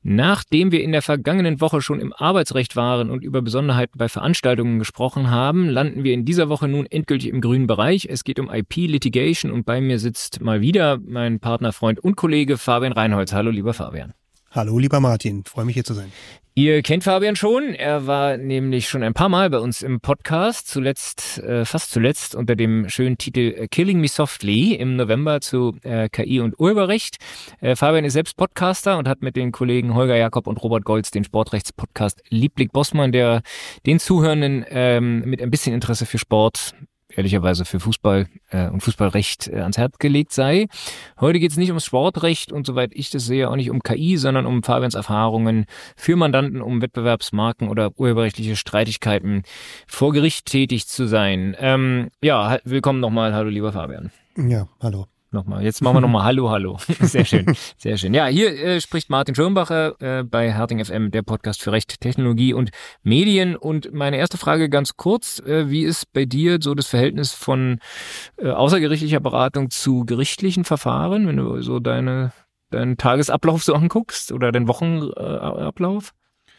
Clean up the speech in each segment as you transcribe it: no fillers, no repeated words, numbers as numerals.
Nachdem wir in der vergangenen Woche schon im Arbeitsrecht waren und über Besonderheiten bei Veranstaltungen gesprochen haben, landen wir in dieser Woche nun endgültig im grünen Bereich. Es geht um IP-Litigation und bei mir sitzt mal wieder mein Partner, Freund und Kollege Fabian Reinholz. Hallo, lieber Fabian. Hallo, lieber Martin. Freue mich, hier zu sein. Ihr kennt Fabian schon. Er war nämlich schon ein paar Mal bei uns im Podcast, fast zuletzt unter dem schönen Titel Killing Me Softly im November zu KI und Urheberrecht. Fabian ist selbst Podcaster und hat mit den Kollegen Holger Jakob und Robert Goltz den Sportrechtspodcast Liebling Bossmann, der den Zuhörenden mit ein bisschen Interesse für Sport, ehrlicherweise für Fußball und Fußballrecht ans Herz gelegt sei. Heute geht es nicht ums Sportrecht und soweit ich das sehe auch nicht um KI, sondern um Fabians Erfahrungen für Mandanten, um Wettbewerbsmarken oder urheberrechtliche Streitigkeiten vor Gericht tätig zu sein. Willkommen nochmal. Hallo, lieber Fabian. Ja, hallo. Nochmal. Jetzt machen wir nochmal Hallo. Sehr schön, sehr schön. Ja, hier spricht Martin Schirmbacher bei Herting FM, der Podcast für Recht, Technologie und Medien. Und meine erste Frage ganz kurz, wie ist bei dir so das Verhältnis von außergerichtlicher Beratung zu gerichtlichen Verfahren, wenn du so deinen Tagesablauf so anguckst oder den Wochenablauf?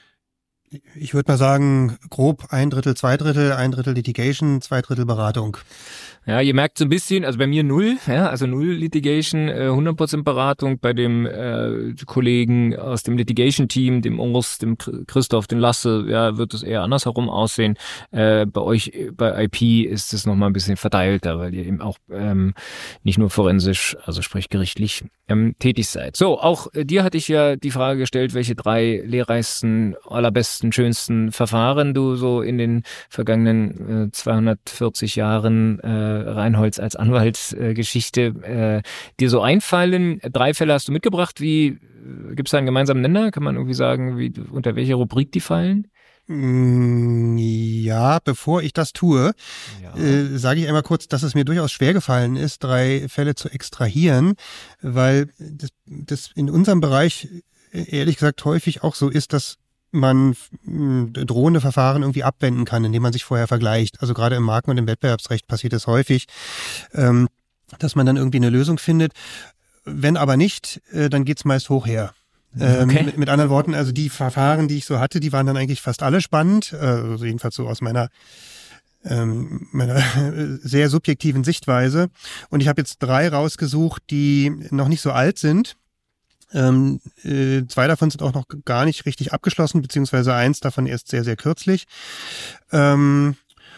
Ich würde mal sagen, grob 1/3, 2/3, 1/3 Litigation, 2/3 Beratung. Ja, ihr merkt so ein bisschen, also bei mir 0, ja, also 0 Litigation, 100% Beratung. Bei dem Kollegen aus dem Litigation-Team, dem Urs, dem Christoph, dem Lasse, ja, wird es eher andersherum aussehen. Bei euch, bei IP ist es nochmal ein bisschen verteilter, weil ihr eben auch nicht nur forensisch, also sprich gerichtlich, tätig seid. So, auch dir hatte ich ja die Frage gestellt, welche 3 lehrreichsten, allerbesten, schönsten Verfahren du so in den vergangenen 240 Jahren Reinholz als Anwaltsgeschichte dir so einfallen. 3 Fälle hast du mitgebracht. Wie gibt es da einen gemeinsamen Nenner? Kann man irgendwie sagen, unter welche Rubrik die fallen? Ja, bevor ich das tue, sage ich einmal kurz, dass es mir durchaus schwer gefallen ist, 3 Fälle zu extrahieren, weil das in unserem Bereich ehrlich gesagt häufig auch so ist, dass man drohende Verfahren irgendwie abwenden kann, indem man sich vorher vergleicht. Also gerade im Marken- und im Wettbewerbsrecht passiert es häufig, dass man dann irgendwie eine Lösung findet. Wenn aber nicht, dann geht's meist hoch her. Okay. Mit anderen Worten, also die Verfahren, die ich so hatte, die waren dann eigentlich fast alle spannend, also jedenfalls so aus meiner sehr subjektiven Sichtweise. Und ich habe jetzt 3 rausgesucht, die noch nicht so alt sind. 2 davon sind auch noch gar nicht richtig abgeschlossen, beziehungsweise 1 davon erst sehr, sehr kürzlich. Was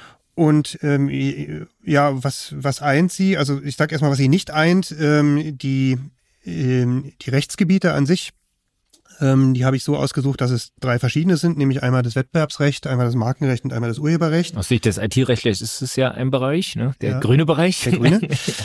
eint sie? Also ich sage erstmal, was sie nicht eint. Die Rechtsgebiete an sich, die habe ich so ausgesucht, dass es 3 verschiedene sind, nämlich einmal das Wettbewerbsrecht, einmal das Markenrecht und einmal das Urheberrecht. Aus Sicht des IT-Rechtslers ist es ja ein Bereich, ne? Der grüne Bereich. Der grüne.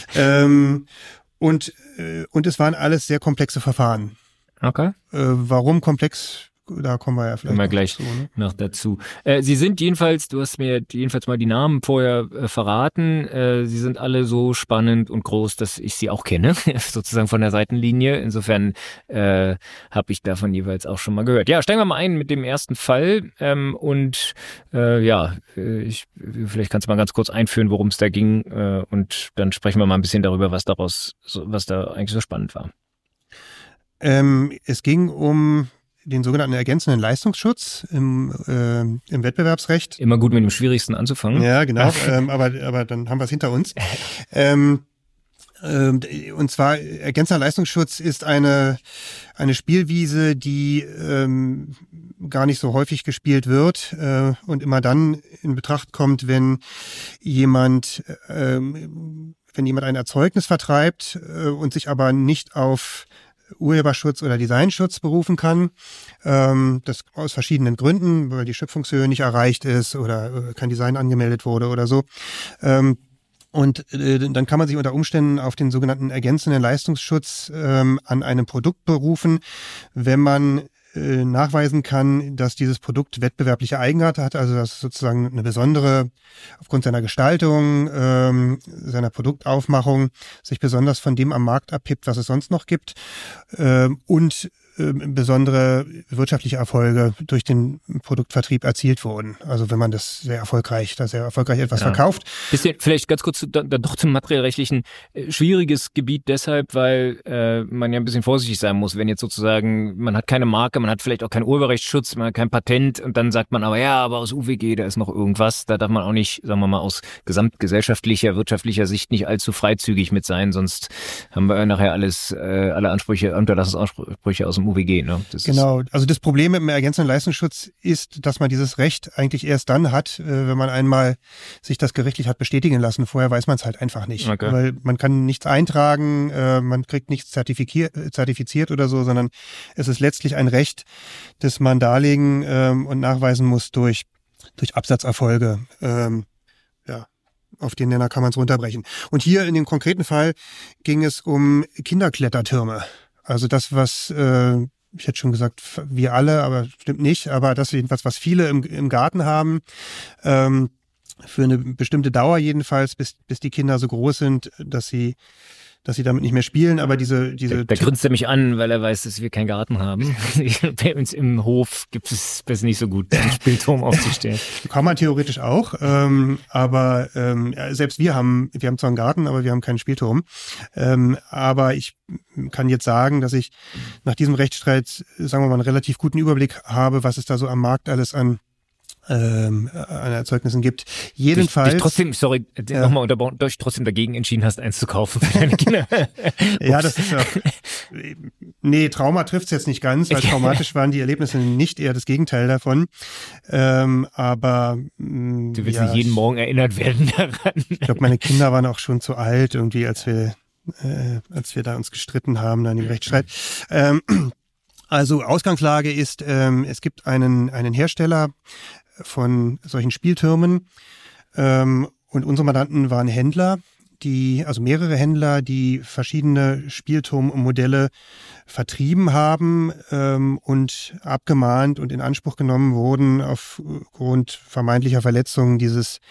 Und es waren alles sehr komplexe Verfahren. Okay. Warum komplex? Da kommen wir ja vielleicht gleich noch dazu. Sie sind jedenfalls, du hast mir jedenfalls mal die Namen vorher verraten, sie sind alle so spannend und groß, dass ich sie auch kenne, sozusagen von der Seitenlinie. Insofern habe ich davon jeweils auch schon mal gehört. Ja, steigen wir mal ein mit dem ersten Fall vielleicht kannst du mal ganz kurz einführen, worum es da ging und dann sprechen wir mal ein bisschen darüber, was da eigentlich so spannend war. Es ging um den sogenannten ergänzenden Leistungsschutz im Wettbewerbsrecht. Immer gut mit dem Schwierigsten anzufangen. Ja, genau. aber dann haben wir es hinter uns. Und zwar ergänzender Leistungsschutz ist eine Spielwiese, die gar nicht so häufig gespielt wird und immer dann in Betracht kommt, wenn jemand ein Erzeugnis vertreibt und sich aber nicht auf Urheberschutz oder Designschutz berufen kann. Das aus verschiedenen Gründen, weil die Schöpfungshöhe nicht erreicht ist oder kein Design angemeldet wurde oder so. Und dann kann man sich unter Umständen auf den sogenannten ergänzenden Leistungsschutz an einem Produkt berufen, wenn man nachweisen kann, dass dieses Produkt wettbewerbliche Eigenart hat, also dass sozusagen eine besondere, aufgrund seiner Gestaltung, seiner Produktaufmachung, sich besonders von dem am Markt abhebt, was es sonst noch gibt, und besondere wirtschaftliche Erfolge durch den Produktvertrieb erzielt wurden. Also wenn man das sehr erfolgreich etwas verkauft. Bisschen vielleicht ganz kurz dann doch zum materiellrechtlichen, schwieriges Gebiet deshalb, weil man ja ein bisschen vorsichtig sein muss, wenn jetzt sozusagen, man hat keine Marke, man hat vielleicht auch keinen Urheberrechtsschutz, man hat kein Patent und dann sagt man aber aus UWG, da ist noch irgendwas, da darf man auch nicht, sagen wir mal, aus gesamtgesellschaftlicher, wirtschaftlicher Sicht nicht allzu freizügig mit sein, sonst haben wir nachher alle Ansprüche, Unterlassungsansprüche aus dem UWG, ne? Genau, also das Problem mit dem ergänzenden Leistungsschutz ist, dass man dieses Recht eigentlich erst dann hat, wenn man einmal sich das gerichtlich hat bestätigen lassen. Vorher weiß man es halt einfach nicht. Okay. Weil man kann nichts eintragen, man kriegt nichts zertifiziert oder so, sondern es ist letztlich ein Recht, das man darlegen und nachweisen muss durch Absatzerfolge. Auf den Nenner kann man es runterbrechen. Und hier in dem konkreten Fall ging es um Kinderklettertürme. Also das, was, ich hätte schon gesagt, wir alle, aber stimmt nicht, aber das jedenfalls, was viele im Garten haben, für eine bestimmte Dauer jedenfalls, bis die Kinder so groß sind, dass sie damit nicht mehr spielen, aber diese Da grinst er mich an, weil er weiß, dass wir keinen Garten haben. Bei uns im Hof gibt es das nicht so gut, einen Spielturm aufzustellen. Kann man theoretisch auch, aber selbst wir haben zwar einen Garten, aber wir haben keinen Spielturm. Aber ich kann jetzt sagen, dass ich nach diesem Rechtsstreit, sagen wir mal, einen relativ guten Überblick habe, was es da so am Markt alles an Erzeugnissen gibt. Jedenfalls. Nochmal unterbrochen, dich trotzdem dagegen entschieden hast, eins zu kaufen für deine Kinder. Ja, das ist ja. Nee, Trauma trifft's jetzt nicht ganz, weil traumatisch waren die Erlebnisse nicht, eher das Gegenteil davon. Aber du willst nicht jeden Morgen erinnert werden daran. Ich glaube, meine Kinder waren auch schon zu alt, irgendwie, als wir da uns gestritten haben, dann im Rechtsstreit. Also Ausgangslage ist, es gibt einen Hersteller von solchen Spieltürmen und unsere Mandanten waren Händler, mehrere Händler, die verschiedene Spielturmmodelle vertrieben haben und abgemahnt und in Anspruch genommen wurden aufgrund vermeintlicher Verletzungen dieses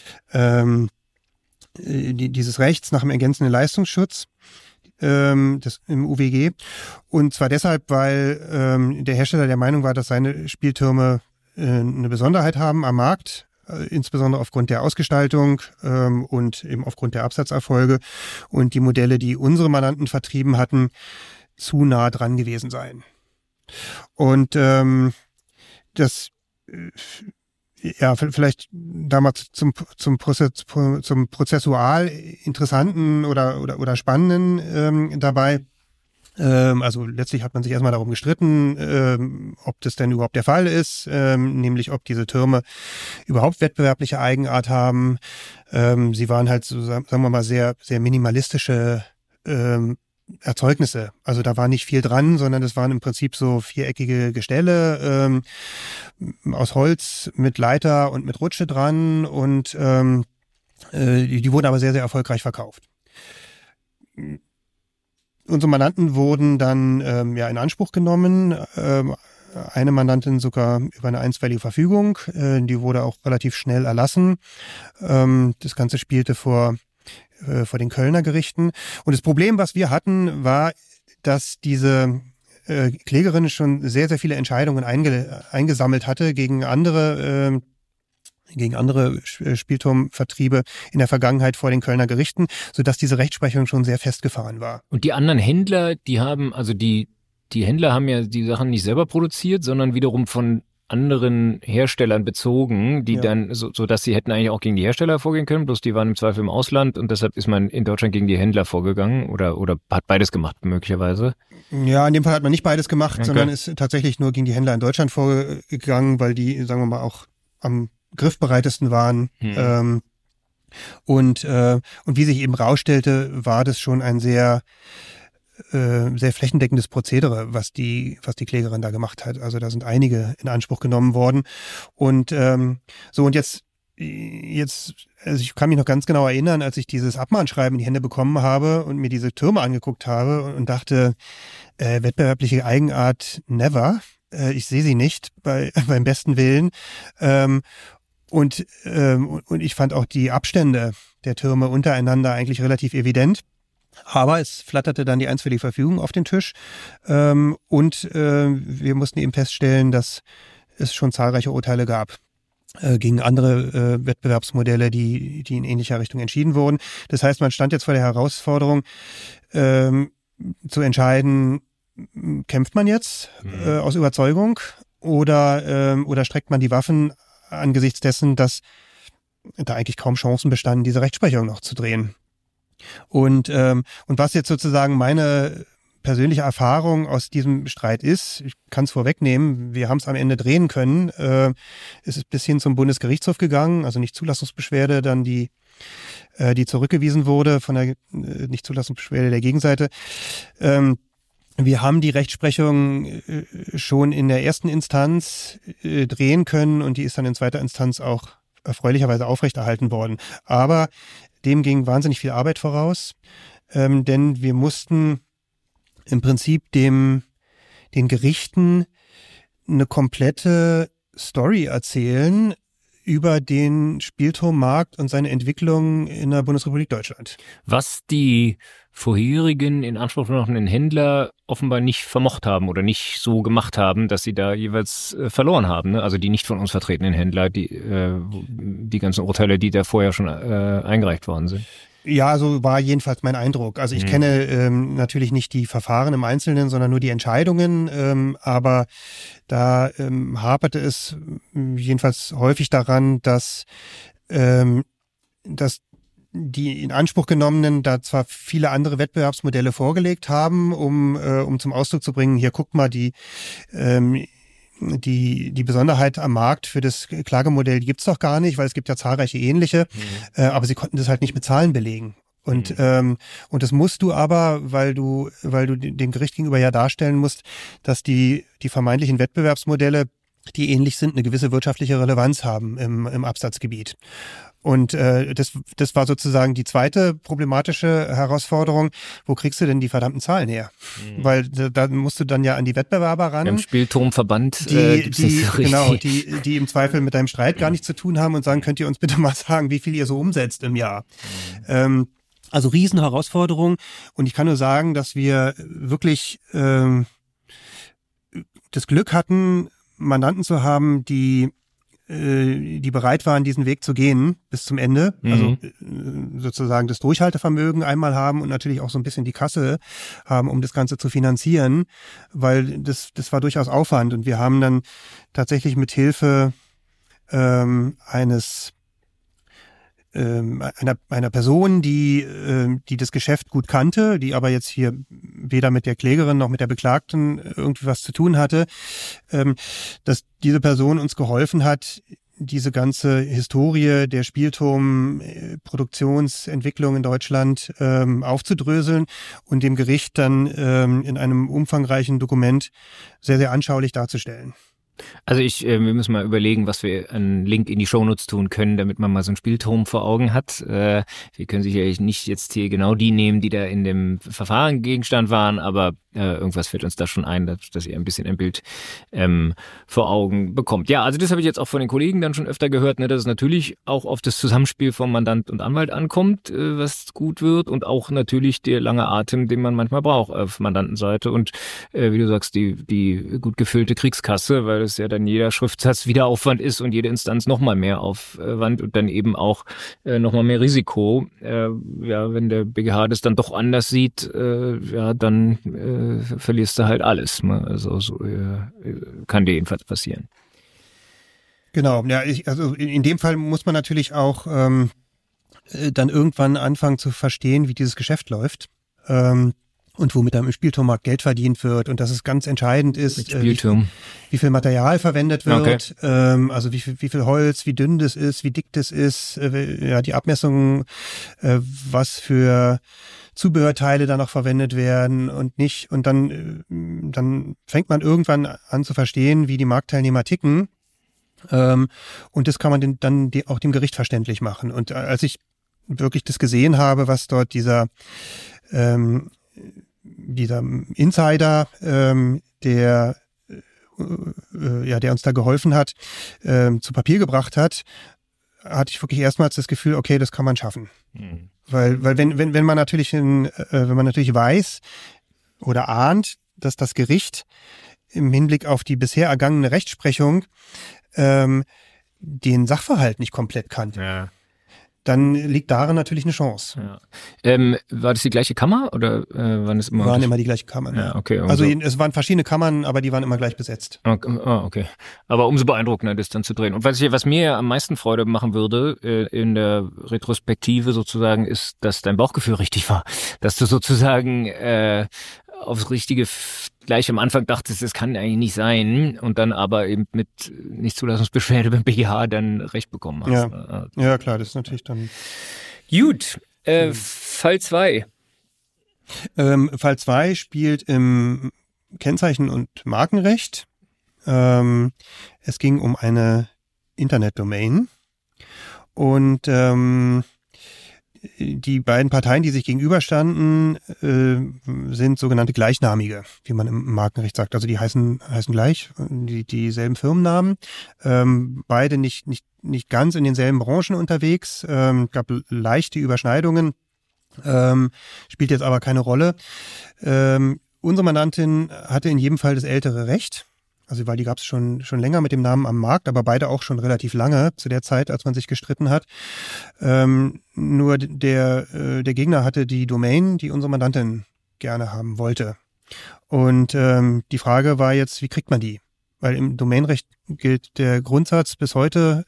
Rechts nach dem ergänzenden Leistungsschutz. Das im UWG. Und zwar deshalb, weil der Hersteller der Meinung war, dass seine Spieltürme eine Besonderheit haben am Markt, insbesondere aufgrund der Ausgestaltung und eben aufgrund der Absatzerfolge und die Modelle, die unsere Mandanten vertrieben hatten, zu nah dran gewesen seien. Und das vielleicht damals zum prozessual interessanten oder spannenden dabei. Also letztlich hat man sich erstmal darum gestritten, ob das denn überhaupt der Fall ist, nämlich ob diese Türme überhaupt wettbewerbliche Eigenart haben. Sie waren halt so, sagen wir mal, sehr, sehr minimalistische Erzeugnisse. Also da war nicht viel dran, sondern das waren im Prinzip so viereckige Gestelle aus Holz mit Leiter und mit Rutsche dran und die wurden aber sehr, sehr erfolgreich verkauft. Unsere Mandanten wurden dann in Anspruch genommen. Eine Mandantin sogar über eine einstweilige Verfügung. Die wurde auch relativ schnell erlassen. Das Ganze spielte vor den Kölner Gerichten. Und das Problem, was wir hatten, war, dass diese Klägerin schon sehr, sehr viele Entscheidungen eingesammelt hatte gegen andere Spielturmvertriebe in der Vergangenheit vor den Kölner Gerichten, sodass diese Rechtsprechung schon sehr festgefahren war. Und die anderen Händler, die Händler haben ja die Sachen nicht selber produziert, sondern wiederum von anderen Herstellern bezogen, die dann, so dass sie hätten eigentlich auch gegen die Hersteller vorgehen können, bloß die waren im Zweifel im Ausland und deshalb ist man in Deutschland gegen die Händler vorgegangen oder hat beides gemacht möglicherweise. Ja, in dem Fall hat man nicht beides gemacht, sondern ist tatsächlich nur gegen die Händler in Deutschland vorgegangen, weil die, sagen wir mal, auch am griffbereitesten waren. Und wie sich eben rausstellte, war das schon ein sehr flächendeckendes Prozedere, was die Klägerin da gemacht hat. Also da sind einige in Anspruch genommen worden. Und und jetzt, also ich kann mich noch ganz genau erinnern, als ich dieses Abmahnschreiben in die Hände bekommen habe und mir diese Türme angeguckt habe und dachte, wettbewerbliche Eigenart never. Ich sehe sie nicht beim besten Willen. Und ich fand auch die Abstände der Türme untereinander eigentlich relativ evident. Aber es flatterte dann die einstweilige Verfügung auf den Tisch und wir mussten eben feststellen, dass es schon zahlreiche Urteile gab gegen andere Wettbewerbsmodelle, die in ähnlicher Richtung entschieden wurden. Das heißt, man stand jetzt vor der Herausforderung, zu entscheiden, kämpft man jetzt aus Überzeugung oder streckt man die Waffen angesichts dessen, dass da eigentlich kaum Chancen bestanden, diese Rechtsprechung noch zu drehen. Und was jetzt sozusagen meine persönliche Erfahrung aus diesem Streit ist, ich kann es vorwegnehmen, wir haben es am Ende drehen können. Es ist bis hin zum Bundesgerichtshof gegangen, also nicht Zulassungsbeschwerde, dann die zurückgewiesen wurde von der Nichtzulassungsbeschwerde der Gegenseite. Wir haben die Rechtsprechung schon in der ersten Instanz drehen können und die ist dann in zweiter Instanz auch erfreulicherweise aufrechterhalten worden. Aber dem ging wahnsinnig viel Arbeit voraus, denn wir mussten im Prinzip den Gerichten eine komplette Story erzählen über den Spielturmmarkt und seine Entwicklung in der Bundesrepublik Deutschland. Was die vorherigen in Anspruch genommenen Händler offenbar nicht vermocht haben oder nicht so gemacht haben, dass sie da jeweils verloren haben. Ne? Also die nicht von uns vertretenen Händler, die ganzen Urteile, die da vorher schon eingereicht worden sind. Ja, also war jedenfalls mein Eindruck. Also ich kenne natürlich nicht die Verfahren im Einzelnen, sondern nur die Entscheidungen. Aber da haperte es jedenfalls häufig daran, dass die in Anspruch genommenen da zwar viele andere Wettbewerbsmodelle vorgelegt haben, um zum Ausdruck zu bringen, hier guckt mal, die Besonderheit am Markt für das Klagemodell gibt's doch gar nicht, weil es gibt ja zahlreiche ähnliche, aber sie konnten das halt nicht mit Zahlen belegen. Und das musst du aber, weil du dem Gericht gegenüber ja darstellen musst, dass die vermeintlichen Wettbewerbsmodelle, die ähnlich sind, eine gewisse wirtschaftliche Relevanz haben im Absatzgebiet. Und das war sozusagen die zweite problematische Herausforderung. Wo kriegst du denn die verdammten Zahlen her? Weil da musst du dann ja an die Wettbewerber ran. Im Spielturmverband die im Zweifel mit deinem Streit gar nichts zu tun haben und sagen, könnt ihr uns bitte mal sagen, wie viel ihr so umsetzt im Jahr? Also Riesenherausforderung. Und ich kann nur sagen, dass wir wirklich das Glück hatten, Mandanten zu haben, die bereit waren, diesen Weg zu gehen bis zum Ende. Also sozusagen das Durchhaltevermögen einmal haben und natürlich auch so ein bisschen die Kasse haben, um das Ganze zu finanzieren, weil das war durchaus Aufwand. Und wir haben dann tatsächlich mit Hilfe einer Person, die das Geschäft gut kannte, die aber jetzt hier weder mit der Klägerin noch mit der Beklagten irgendwie was zu tun hatte, dass diese Person uns geholfen hat, diese ganze Historie der Spielturmproduktionsentwicklung in Deutschland aufzudröseln und dem Gericht dann in einem umfangreichen Dokument sehr, sehr anschaulich darzustellen. Also wir müssen mal überlegen, was wir einen Link in die Shownotes tun können, damit man mal so einen Spielturm vor Augen hat. Wir können sicherlich nicht jetzt hier genau die nehmen, die da in dem Verfahren Gegenstand waren, aber irgendwas fällt uns da schon ein, dass ihr ein bisschen ein Bild vor Augen bekommt. Ja, also das habe ich jetzt auch von den Kollegen dann schon öfter gehört, ne, dass es natürlich auch auf das Zusammenspiel von Mandant und Anwalt ankommt, was gut wird, und auch natürlich der lange Atem, den man manchmal braucht auf Mandantenseite und wie du sagst, die gut gefüllte Kriegskasse, weil es ja dann jeder Schriftsatz wieder Aufwand ist und jede Instanz nochmal mehr Aufwand und dann eben auch nochmal mehr Risiko. Wenn der BGH das dann doch anders sieht, dann verlierst du halt alles. Ne? Also so kann dir jedenfalls passieren. Genau, ja, also in dem Fall muss man natürlich auch dann irgendwann anfangen zu verstehen, wie dieses Geschäft läuft. Und womit am Spielturmmarkt Geld verdient wird und dass es ganz entscheidend ist, wie viel Material verwendet wird, okay. Also wie viel Holz, wie dünn das ist, wie dick das ist, die Abmessungen, was für Zubehörteile da noch verwendet werden und nicht. Und dann fängt man irgendwann an zu verstehen, wie die Marktteilnehmer ticken. Und das kann man dann auch dem Gericht verständlich machen. Und als ich wirklich das gesehen habe, was dort dieser Insider, der uns da geholfen hat, zu Papier gebracht hat, hatte ich wirklich erstmals das Gefühl, okay, das kann man schaffen. Weil wenn man natürlich wenn man natürlich weiß oder ahnt, dass das Gericht im Hinblick auf die bisher ergangene Rechtsprechung den Sachverhalt nicht komplett kannte, dann liegt darin natürlich eine Chance. War das die gleiche Kammer oder waren es immer? Waren immer die gleiche Kammern. Ja, okay. Also es waren verschiedene Kammern, aber die waren immer gleich besetzt. Okay. Aber umso beeindruckender, das dann zu drehen. Und was mir am meisten Freude machen würde in der Retrospektive sozusagen, ist, dass dein Bauchgefühl richtig war. Dass du sozusagen aufs Richtige gleich am Anfang dachtest, das kann eigentlich nicht sein und dann aber eben mit Nichtzulassungsbeschwerde beim BGH dann Recht bekommen hast. Ja, klar, das ist natürlich dann... Gut, Fall 2. Fall 2 spielt im Kennzeichen- und Markenrecht. Es ging um eine Internetdomain und die beiden Parteien, die sich gegenüberstanden, sind sogenannte Gleichnamige, wie man im Markenrecht sagt. Also die heißen gleich, dieselben Firmennamen, beide nicht ganz in denselben Branchen unterwegs, gab leichte Überschneidungen, spielt jetzt aber keine Rolle. Unsere Mandantin hatte in jedem Fall das ältere Recht. Also weil die gab es schon länger mit dem Namen am Markt, aber beide auch schon relativ lange zu der Zeit, als man sich gestritten hat. Nur der Gegner hatte die Domain, die unsere Mandantin gerne haben wollte. Und die Frage war jetzt, wie kriegt man die? Weil im Domainrecht gilt der Grundsatz bis heute,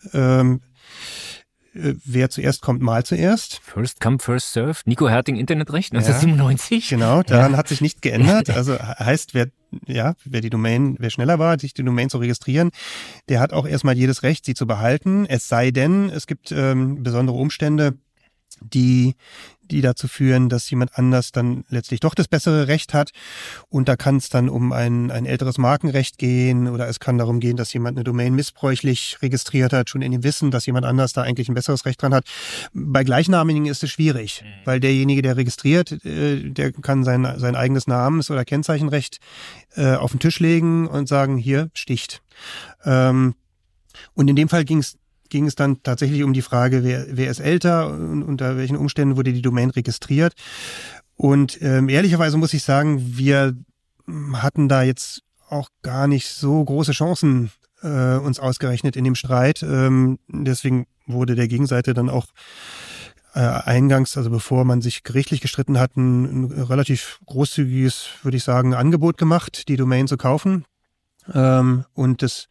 wer zuerst kommt, mal zuerst. First come, first served. Nico Herting, Internetrecht, 1997. Genau, daran hat sich nicht geändert. Also heißt, wer schneller war, sich die Domain zu registrieren, der hat auch erstmal jedes Recht, sie zu behalten. Es sei denn, es gibt besondere Umstände, die dazu führen, dass jemand anders dann letztlich doch das bessere Recht hat. Und da kann es dann um ein älteres Markenrecht gehen oder es kann darum gehen, dass jemand eine Domain missbräuchlich registriert hat, schon in dem Wissen, dass jemand anders da eigentlich ein besseres Recht dran hat. Bei Gleichnamigen ist es schwierig, weil derjenige, der registriert, der kann sein eigenes Namens- oder Kennzeichenrecht auf den Tisch legen und sagen, hier, sticht. Und in dem Fall ging es dann tatsächlich um die Frage, wer ist älter und unter welchen Umständen wurde die Domain registriert. Und ehrlicherweise muss ich sagen, wir hatten da jetzt auch gar nicht so große Chancen uns ausgerechnet in dem Streit. Deswegen wurde der Gegenseite dann auch eingangs, also bevor man sich gerichtlich gestritten hat, ein relativ großzügiges, würde ich sagen, Angebot gemacht, die Domain zu kaufen. Und das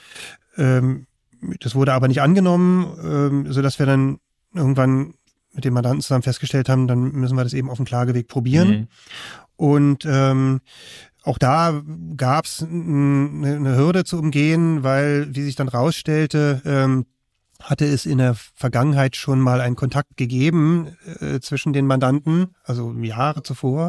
wurde aber nicht angenommen, sodass wir dann irgendwann mit dem Mandanten zusammen festgestellt haben, dann müssen wir das eben auf dem Klageweg probieren. Und auch da gab es eine Hürde zu umgehen, weil, wie sich dann rausstellte, hatte es in der Vergangenheit schon mal einen Kontakt gegeben zwischen den Mandanten, also Jahre zuvor.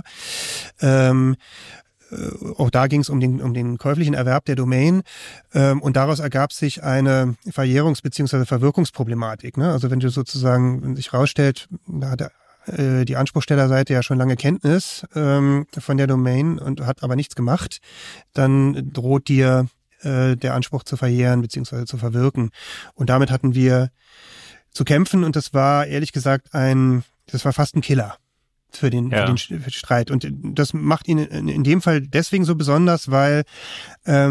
Auch da ging es um den käuflichen Erwerb der Domain und daraus ergab sich eine Verjährungs- bzw. Verwirkungsproblematik. Ne? Also wenn wenn sich rausstellt, da hat die Anspruchstellerseite ja schon lange Kenntnis von der Domain und hat aber nichts gemacht, dann droht dir der Anspruch zu verjähren bzw. zu verwirken. Und damit hatten wir zu kämpfen und das war ehrlich gesagt das war fast ein Killer. Für den Streit. Und das macht ihn in dem Fall deswegen so besonders, weil da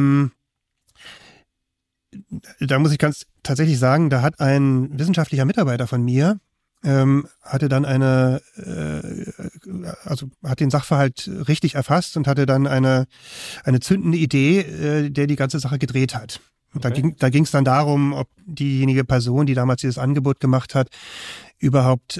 muss ich ganz tatsächlich sagen, da hat ein wissenschaftlicher Mitarbeiter von mir hatte dann hat den Sachverhalt richtig erfasst und hatte dann eine zündende Idee, der die ganze Sache gedreht hat. Und okay. Da ging es dann darum, ob diejenige Person, die damals dieses Angebot gemacht hat, überhaupt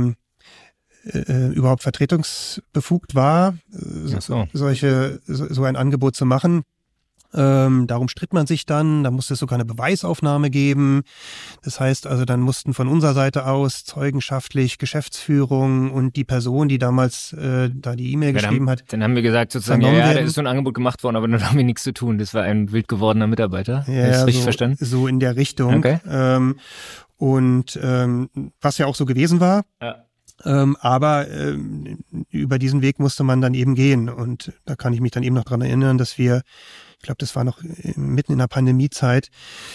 vertretungsbefugt war, so ein Angebot zu machen. Darum stritt man sich dann, da musste es sogar eine Beweisaufnahme geben. Das heißt also, dann mussten von unserer Seite aus zeugenschaftlich Geschäftsführung und die Person, die damals da die E-Mail geschrieben hat. Dann haben wir gesagt sozusagen, da ist so ein Angebot gemacht worden, aber dann haben wir nichts zu tun. Das war ein wild gewordener Mitarbeiter. Ja, Hast du richtig verstanden? So in der Richtung. Okay. Was ja auch so gewesen war. Ja. Aber über diesen Weg musste man dann eben gehen. Und da kann ich mich dann eben noch dran erinnern, dass wir, ich glaube, das war noch mitten in der Pandemiezeit,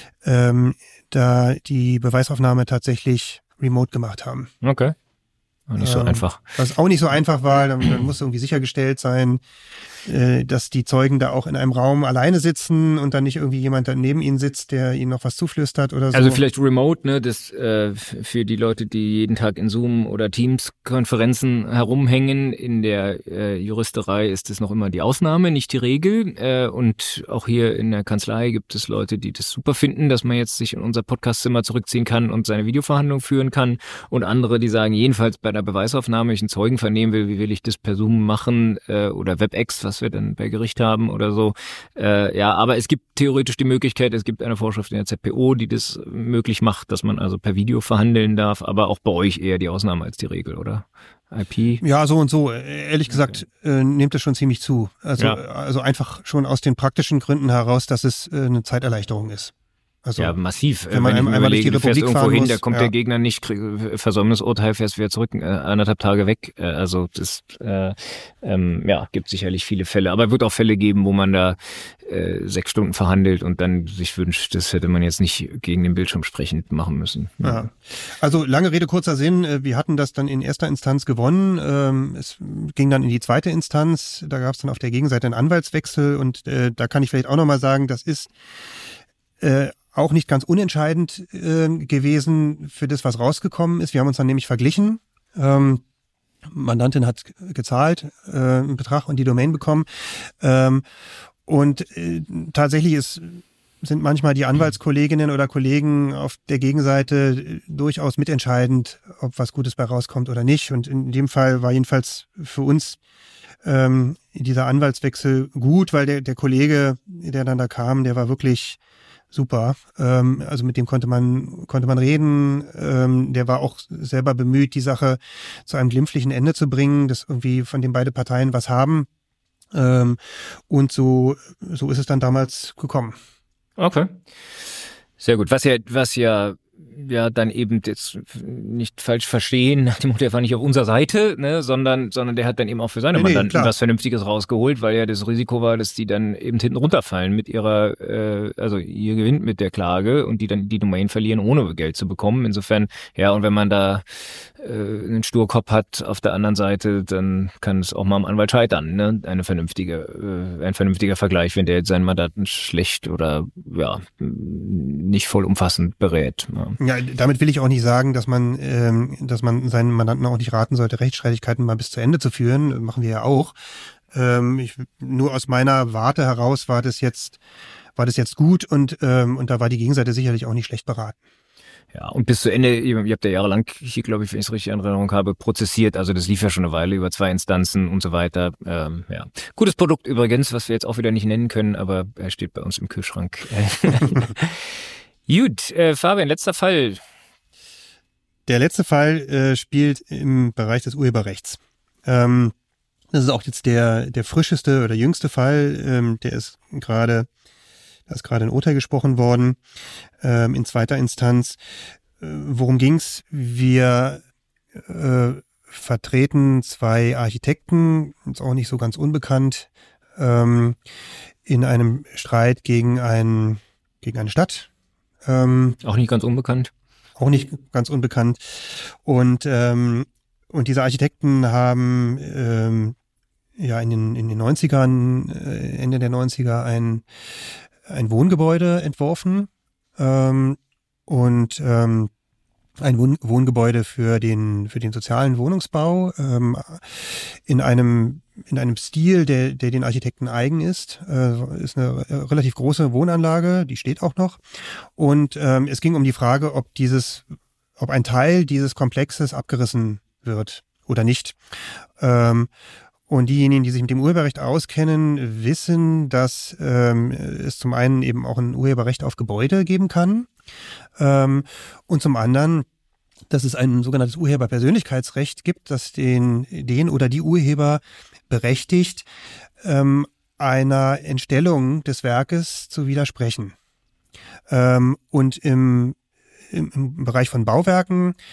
da die Beweisaufnahme tatsächlich remote gemacht haben. Okay. Nicht so einfach. Was auch nicht so einfach war, dann muss irgendwie sichergestellt sein, dass die Zeugen da auch in einem Raum alleine sitzen und dann nicht irgendwie jemand da neben ihnen sitzt, der ihnen noch was zuflüstert oder so. Also vielleicht remote, ne, das für die Leute, die jeden Tag in Zoom oder Teams-Konferenzen herumhängen. In der Juristerei ist das noch immer die Ausnahme, nicht die Regel. Und auch hier in der Kanzlei gibt es Leute, die das super finden, dass man jetzt sich in unser Podcastzimmer zurückziehen kann und seine Videoverhandlung führen kann. Und andere, die sagen, jedenfalls bei der Beweisaufnahme, wenn ich einen Zeugen vernehmen will, wie will ich das per Zoom machen oder WebEx, was wir dann bei Gericht haben oder so. Ja, aber es gibt theoretisch die Möglichkeit, es gibt eine Vorschrift in der ZPO, die das möglich macht, dass man also per Video verhandeln darf, aber auch bei euch eher die Ausnahme als die Regel, oder? IP? Ja, so und so. Ehrlich gesagt, nimmt es schon ziemlich zu. Also einfach schon aus den praktischen Gründen heraus, dass es eine Zeiterleichterung ist. Also, ja, massiv. Wenn man einmal durch die du fährst Republik irgendwo hin, muss, da kommt der Gegner nicht, Versäumnisurteil, fährst wieder zurück, 1,5 Tage weg. Also das gibt sicherlich viele Fälle. Aber es wird auch Fälle geben, wo man da 6 Stunden verhandelt und dann sich wünscht, das hätte man jetzt nicht gegen den Bildschirm sprechend machen müssen. Ja. Also lange Rede, kurzer Sinn. Wir hatten das dann in erster Instanz gewonnen. Es ging dann in die zweite Instanz. Da gab es dann auf der Gegenseite einen Anwaltswechsel und da kann ich vielleicht auch nochmal sagen, das ist auch nicht ganz unentscheidend gewesen für das, was rausgekommen ist. Wir haben uns dann nämlich verglichen. Mandantin hat gezahlt, einen Betrag und die Domain bekommen. Tatsächlich sind manchmal die Anwaltskolleginnen oder Kollegen auf der Gegenseite durchaus mitentscheidend, ob was Gutes bei rauskommt oder nicht. Und in dem Fall war jedenfalls für uns dieser Anwaltswechsel gut, weil der Kollege, der dann da kam, der war wirklich super. Also mit dem konnte man reden. Der war auch selber bemüht, die Sache zu einem glimpflichen Ende zu bringen, dass irgendwie von den beiden Parteien was haben. Und so ist es dann damals gekommen. Okay. Sehr gut. Was ja dann eben jetzt nicht falsch verstehen, nach dem Motto, der war nicht auf unserer Seite, ne, sondern der hat dann eben auch für seine Mandanten was Vernünftiges rausgeholt, weil ja das Risiko war, dass die dann eben hinten runterfallen mit ihrer, also ihr gewinnt mit der Klage und die dann die Domain verlieren, ohne Geld zu bekommen. Insofern, ja, und wenn man da einen Sturkopf hat auf der anderen Seite, dann kann es auch mal am Anwalt scheitern, ne? Ein vernünftiger Vergleich, wenn der jetzt seinen Mandanten schlecht oder ja nicht vollumfassend berät. Ja, damit will ich auch nicht sagen, dass man seinen Mandanten auch nicht raten sollte, Rechtsstreitigkeiten mal bis zu Ende zu führen. Machen wir ja auch. Nur aus meiner Warte heraus war das jetzt gut und da war die Gegenseite sicherlich auch nicht schlecht beraten. Ja, und bis zu Ende, ihr habt ja jahrelang hier, glaube ich, wenn ich es richtig in Erinnerung habe, prozessiert. Also das lief ja schon eine Weile über 2 Instanzen und so weiter. Ja, gutes Produkt übrigens, was wir jetzt auch wieder nicht nennen können, aber er steht bei uns im Kühlschrank. Gut, Fabian, letzter Fall. Der letzte Fall spielt im Bereich des Urheberrechts. Das ist auch jetzt der frischeste oder jüngste Fall. Da ist gerade ein Urteil gesprochen worden in zweiter Instanz. Worum ging's? Wir vertreten 2 Architekten, ist auch nicht so ganz unbekannt, in einem Streit gegen eine Stadt. Auch nicht ganz unbekannt. Auch nicht ganz unbekannt. Und diese Architekten haben in den 90ern, Ende der 90er ein Wohngebäude entworfen ein Wohngebäude für den sozialen Wohnungsbau in einem Stil, der den Architekten eigen ist. Ist eine relativ große Wohnanlage, die steht auch noch. Und es ging um die Frage, ob ein Teil dieses Komplexes abgerissen wird oder nicht. Und diejenigen, die sich mit dem Urheberrecht auskennen, wissen, dass es zum einen eben auch ein Urheberrecht auf Gebäude geben kann und zum anderen, dass es ein sogenanntes Urheberpersönlichkeitsrecht gibt, das den oder die Urheber berechtigt, einer Entstellung des Werkes zu widersprechen. Und im Bereich von Bauwerken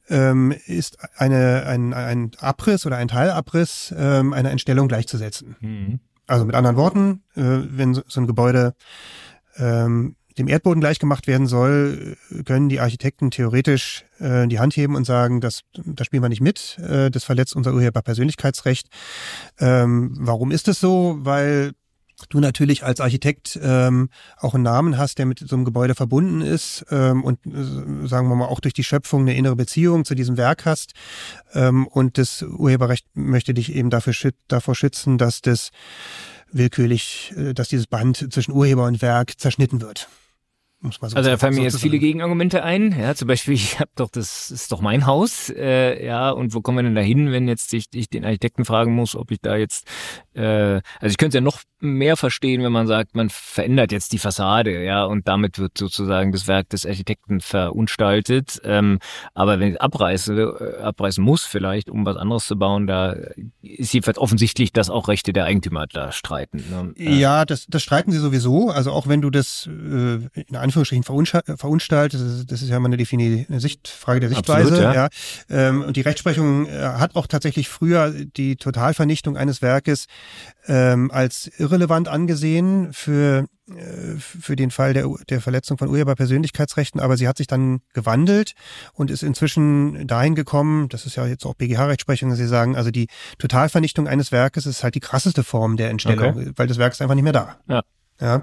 ist ein Abriss oder ein Teilabriss einer Entstellung gleichzusetzen. Mhm. Also mit anderen Worten, wenn so ein Gebäude dem Erdboden gleichgemacht werden soll, können die Architekten theoretisch die Hand heben und sagen, da spielen wir nicht mit, das verletzt unser Urheberpersönlichkeitsrecht. Warum ist es so? Weil du natürlich als Architekt auch einen Namen hast, der mit so einem Gebäude verbunden ist und sagen wir mal auch durch die Schöpfung eine innere Beziehung zu diesem Werk hast. Und das Urheberrecht möchte dich eben davor schützen, dass das willkürlich, dass dieses Band zwischen Urheber und Werk zerschnitten wird. Also da fallen mir jetzt viele Gegenargumente ein. Ja, zum Beispiel, das ist doch mein Haus. Ja, und wo kommen wir denn da hin, wenn jetzt ich den Architekten fragen muss, ob ich da jetzt, also ich könnte es ja noch mehr verstehen, wenn man sagt, man verändert jetzt die Fassade, ja, und damit wird sozusagen das Werk des Architekten verunstaltet. Aber wenn ich abreißen muss vielleicht, um was anderes zu bauen, da ist jedenfalls offensichtlich, dass auch Rechte der Eigentümer da streiten. Ne? Ja, das streiten sie sowieso. Also auch wenn du das in Anführungsstrichen verunstaltet, das ist ja immer eine Frage der Sichtweise. Absolut, ja. Und die Rechtsprechung hat auch tatsächlich früher die Totalvernichtung eines Werkes als irrelevant angesehen für den Fall der Verletzung von Urheberpersönlichkeitsrechten, aber sie hat sich dann gewandelt und ist inzwischen dahin gekommen, das ist ja jetzt auch BGH-Rechtsprechung, dass sie sagen, also die Totalvernichtung eines Werkes ist halt die krasseste Form der Entstellung, weil das Werk ist einfach nicht mehr da. Ja.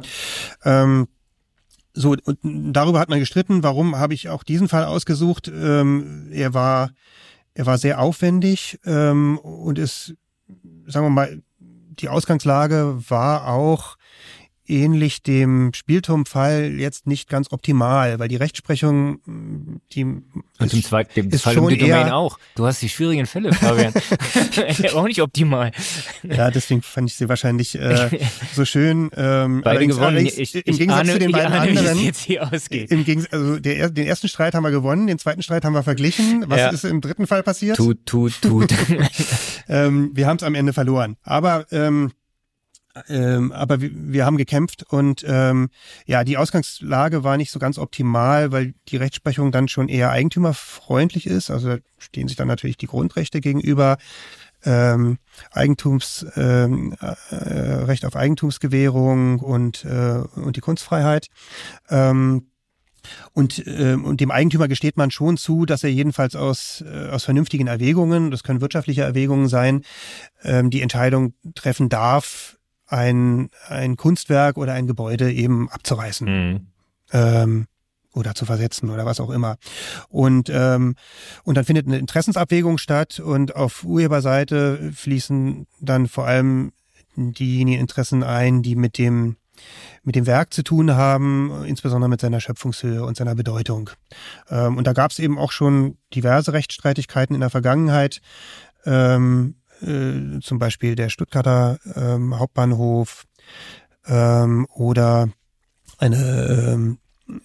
So, und darüber hat man gestritten. Warum habe ich auch diesen Fall ausgesucht? Er war sehr aufwendig und ist, sagen wir mal, die Ausgangslage war auch ähnlich dem Spielturmfall jetzt nicht ganz optimal, weil die Rechtsprechung, die und im zweiten ist Fall schon um die Domain eher auch. Du hast die schwierigen Fälle, Fabian. Auch nicht optimal. Ja, deswegen fand ich sie wahrscheinlich so schön. Beide gewonnen. Im Gegensatz zu den beiden anderen. Wie es jetzt hier ausgeht. Also den ersten Streit haben wir gewonnen, den zweiten Streit haben wir verglichen. Was ist im dritten Fall passiert? Tut. Wir haben es am Ende verloren. Aber wir haben gekämpft und die Ausgangslage war nicht so ganz optimal, weil die Rechtsprechung dann schon eher eigentümerfreundlich ist. Also da stehen sich dann natürlich die Grundrechte gegenüber, Recht auf Eigentumsgewährung und die Kunstfreiheit. Und dem Eigentümer gesteht man schon zu, dass er jedenfalls aus vernünftigen Erwägungen, das können wirtschaftliche Erwägungen sein, die Entscheidung treffen darf, ein Kunstwerk oder ein Gebäude eben abzureißen oder zu versetzen oder was auch immer. Und dann findet eine Interessensabwägung statt und auf Urheberseite fließen dann vor allem diejenigen Interessen ein, die mit dem Werk zu tun haben, insbesondere mit seiner Schöpfungshöhe und seiner Bedeutung. Und da gab es eben auch schon diverse Rechtsstreitigkeiten in der Vergangenheit. Zum Beispiel der Stuttgarter Hauptbahnhof oder eine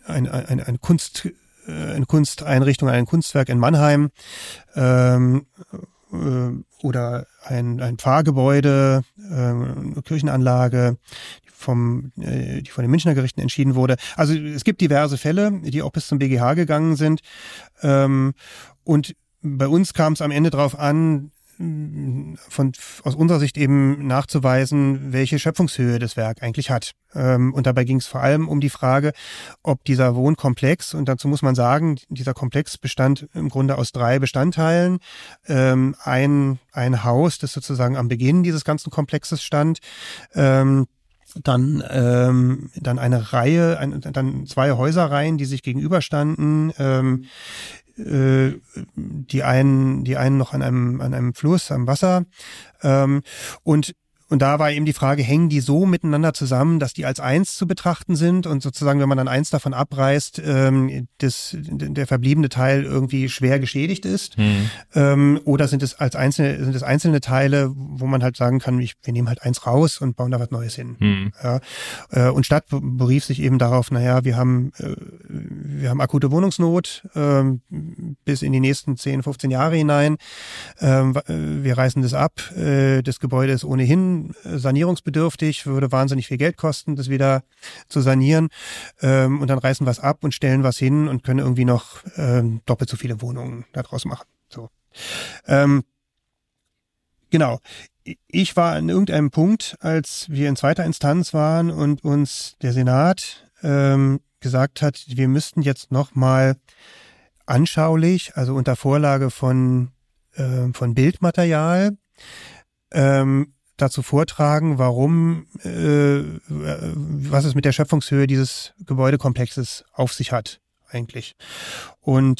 Kunsteinrichtung, ein Kunstwerk in Mannheim oder ein Pfarrgebäude, eine Kirchenanlage, die von den Münchner Gerichten entschieden wurde. Also es gibt diverse Fälle, die auch bis zum BGH gegangen sind. Und bei uns kam es am Ende darauf an, aus unserer Sicht eben nachzuweisen, welche Schöpfungshöhe das Werk eigentlich hat. Und dabei ging es vor allem um die Frage, ob dieser Wohnkomplex, und dazu muss man sagen, dieser Komplex bestand im Grunde aus 3 Bestandteilen. Ein Haus, das sozusagen am Beginn dieses ganzen Komplexes stand, dann eine Reihe, dann 2 Häuserreihen, die sich gegenüberstanden, die einen noch an einem Fluss, am Wasser. Und da war eben die Frage, hängen die so miteinander zusammen, dass die als eins zu betrachten sind und sozusagen, wenn man dann eins davon abreißt, der verbliebene Teil irgendwie schwer geschädigt ist? Oder sind es einzelne Teile, wo man halt sagen kann, wir nehmen halt eins raus und bauen da was Neues hin? Ja, und Stadt berief sich eben darauf, wir haben akute Wohnungsnot bis in die nächsten 10, 15 Jahre hinein. Wir reißen das ab. Das Gebäude ist ohnehin schon sanierungsbedürftig, würde wahnsinnig viel Geld kosten, das wieder zu sanieren. Und dann reißen wir es ab und stellen was hin und können irgendwie noch doppelt so viele Wohnungen daraus machen. So. Genau. Ich war an irgendeinem Punkt, als wir in zweiter Instanz waren und uns der Senat gesagt hat, wir müssten jetzt nochmal anschaulich, also unter Vorlage von Bildmaterial, dazu vortragen, was es mit der Schöpfungshöhe dieses Gebäudekomplexes auf sich hat eigentlich. Und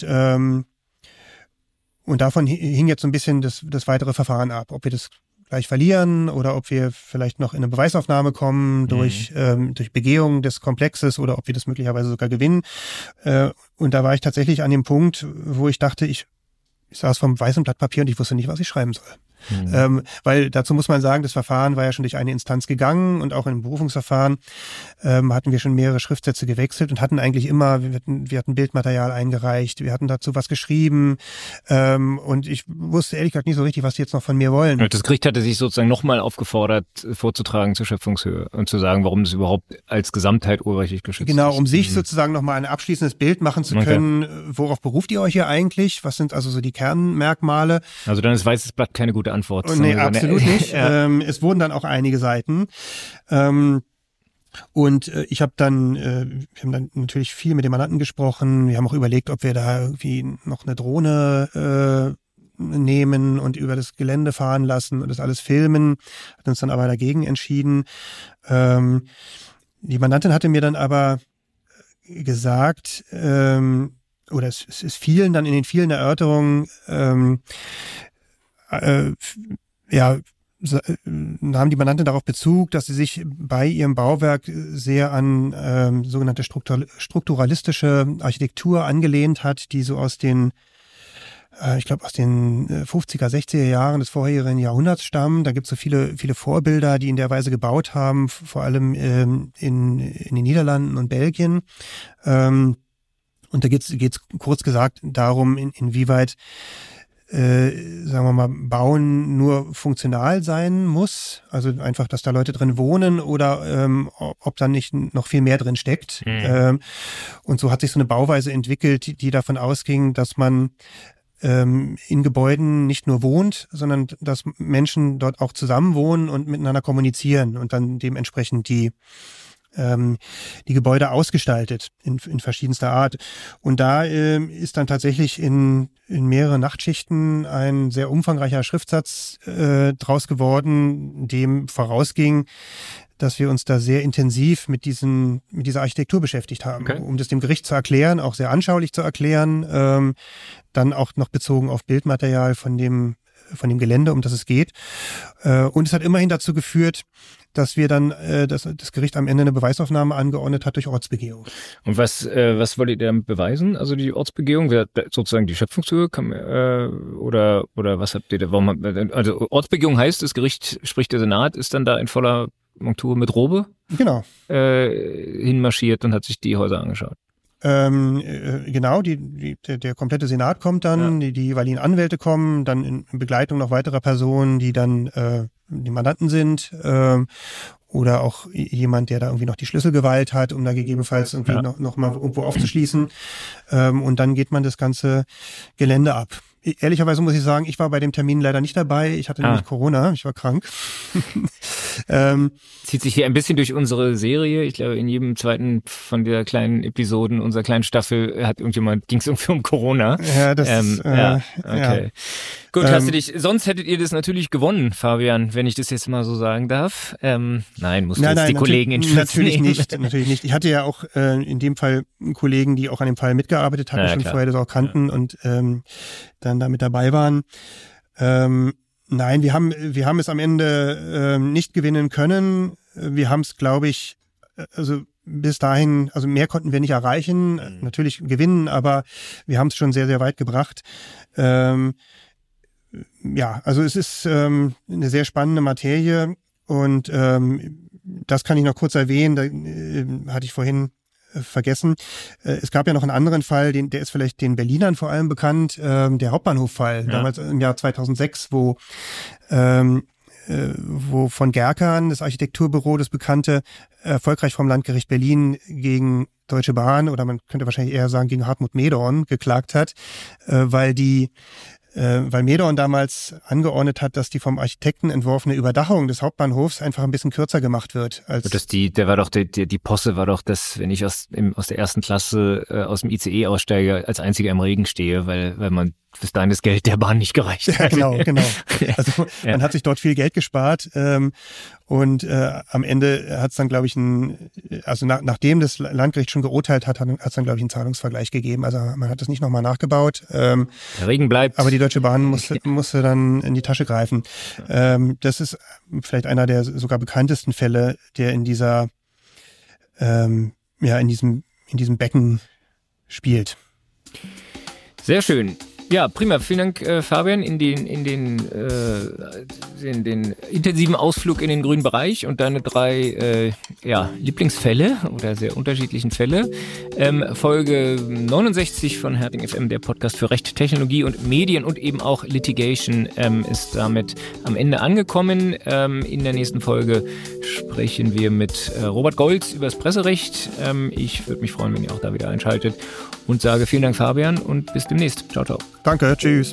davon hing jetzt so ein bisschen das weitere Verfahren ab, ob wir das gleich verlieren oder ob wir vielleicht noch in eine Beweisaufnahme kommen durch Begehung des Komplexes oder ob wir das möglicherweise sogar gewinnen. Und da war ich tatsächlich an dem Punkt, wo ich dachte, ich saß vom weißen Blatt Papier und ich wusste nicht, was ich schreiben soll. Weil dazu muss man sagen, das Verfahren war ja schon durch eine Instanz gegangen und auch im Berufungsverfahren hatten wir schon mehrere Schriftsätze gewechselt und hatten eigentlich immer, wir hatten Bildmaterial eingereicht, wir hatten dazu was geschrieben und ich wusste ehrlich gesagt nicht so richtig, was die jetzt noch von mir wollen. Und das Gericht hatte sich sozusagen nochmal aufgefordert, vorzutragen zur Schöpfungshöhe und zu sagen, warum das überhaupt als Gesamtheit urheberrechtlich geschützt ist. Genau, um sich sozusagen nochmal ein abschließendes Bild machen zu können, worauf beruft ihr euch hier eigentlich? Was sind also so die Kernmerkmale? Also dann ist weißes Blatt keine gute Antwort. Nee, absolut nicht. Ja. Es wurden dann auch einige Seiten. Und wir haben dann natürlich viel mit dem Mandanten gesprochen. Wir haben auch überlegt, ob wir da irgendwie noch eine Drohne nehmen und über das Gelände fahren lassen und das alles filmen. Hat uns dann aber dagegen entschieden. Die Mandantin hatte mir dann aber gesagt, oder es fielen dann in den vielen Erörterungen, nahm die Mandantin darauf Bezug, dass sie sich bei ihrem Bauwerk sehr an sogenannte strukturalistische Architektur angelehnt hat, die so aus den 50er, 60er Jahren des vorherigen Jahrhunderts stammen. Da gibt es so viele Vorbilder, die in der Weise gebaut haben, vor allem in den Niederlanden und Belgien. Und da geht's kurz gesagt darum, inwieweit sagen wir mal, Bauen nur funktional sein muss, also einfach, dass da Leute drin wohnen oder ob da nicht noch viel mehr drin steckt. Und so hat sich so eine Bauweise entwickelt, die davon ausging, dass man in Gebäuden nicht nur wohnt, sondern dass Menschen dort auch zusammen wohnen und miteinander kommunizieren und dann dementsprechend die Gebäude ausgestaltet in verschiedenster Art. Und da ist dann tatsächlich in mehreren Nachtschichten ein sehr umfangreicher Schriftsatz draus geworden, dem vorausging, dass wir uns da sehr intensiv mit dieser Architektur beschäftigt haben, um das dem Gericht zu erklären, auch sehr anschaulich zu erklären, dann auch noch bezogen auf Bildmaterial von dem Gelände, um das es geht. Und es hat immerhin dazu geführt, dass wir dann das Gericht am Ende eine Beweisaufnahme angeordnet hat durch Ortsbegehung. Und was wollt ihr damit beweisen? Also die Ortsbegehung, sozusagen die Schöpfungshöhe, oder was habt ihr da? Also Ortsbegehung heißt, das Gericht, sprich der Senat, ist dann da in voller Montur mit Robe hinmarschiert und hat sich die Häuser angeschaut. Genau, der komplette Senat kommt dann, die jeweiligen Anwälte kommen, dann in Begleitung noch weiterer Personen, die dann die Mandanten sind, oder auch jemand, der da irgendwie noch die Schlüsselgewalt hat, um da gegebenenfalls irgendwie noch mal irgendwo aufzuschließen. Und dann geht man das ganze Gelände ab. Ehrlicherweise muss ich sagen, ich war bei dem Termin leider nicht dabei. Ich hatte nämlich Corona, ich war krank. Zieht sich hier ein bisschen durch unsere Serie. Ich glaube, in jedem zweiten von der kleinen Episoden unserer kleinen Staffel ging es irgendwie um Corona. Ja, das okay. Ja. Gut, sonst hättet ihr das natürlich gewonnen, Fabian, wenn ich das jetzt mal so sagen darf. Nein, musst du jetzt die Kollegen in Schutz nehmen. Natürlich nicht. Ich hatte ja auch in dem Fall Kollegen, die auch an dem Fall mitgearbeitet hatten, schon vorher das auch kannten und dann da mit dabei waren. Nein, wir haben es am Ende nicht gewinnen können. Wir haben es, glaube ich, also bis dahin, also mehr konnten wir nicht erreichen. Natürlich gewinnen, aber wir haben es schon sehr, sehr weit gebracht. Also es ist eine sehr spannende Materie und das kann ich noch kurz erwähnen, da hatte ich vorhin vergessen. Es gab ja noch einen anderen Fall, der ist vielleicht den Berlinern vor allem bekannt, der Hauptbahnhof-Fall, damals im Jahr 2006, wo wo von Gerkan, das Architekturbüro, das bekannte, erfolgreich vom Landgericht Berlin gegen Deutsche Bahn, oder man könnte wahrscheinlich eher sagen gegen Hartmut Medorn, geklagt hat, weil Medorn damals angeordnet hat, dass die vom Architekten entworfene Überdachung des Hauptbahnhofs einfach ein bisschen kürzer gemacht wird. Die Posse war doch das, wenn ich aus der ersten Klasse aus dem ICE aussteige, als einziger im Regen stehe, weil man bis dahin das Geld der Bahn nicht gereicht hat. Ja, genau. Also man hat sich dort viel Geld gespart und am Ende hat es dann, glaube ich, nachdem das Landgericht schon geurteilt hat es dann, glaube ich, einen Zahlungsvergleich gegeben. Also man hat das nicht nochmal nachgebaut. Der Regen bleibt. Aber die Deutsche Bahn musste dann in die Tasche greifen. Das ist vielleicht einer der sogar bekanntesten Fälle, der in diesem in diesem Becken spielt. Sehr schön. Ja, prima. Vielen Dank, Fabian, in den intensiven Ausflug in den grünen Bereich und deine 3 Lieblingsfälle oder sehr unterschiedlichen Fälle. Folge 69 von Herting FM, der Podcast für Recht, Technologie und Medien und eben auch Litigation, ist damit am Ende angekommen. In der nächsten Folge sprechen wir mit Robert Golz über das Presserecht. Ich würde mich freuen, wenn ihr auch da wieder einschaltet und sage vielen Dank, Fabian, und bis demnächst. Ciao, ciao. Danke, tschüss.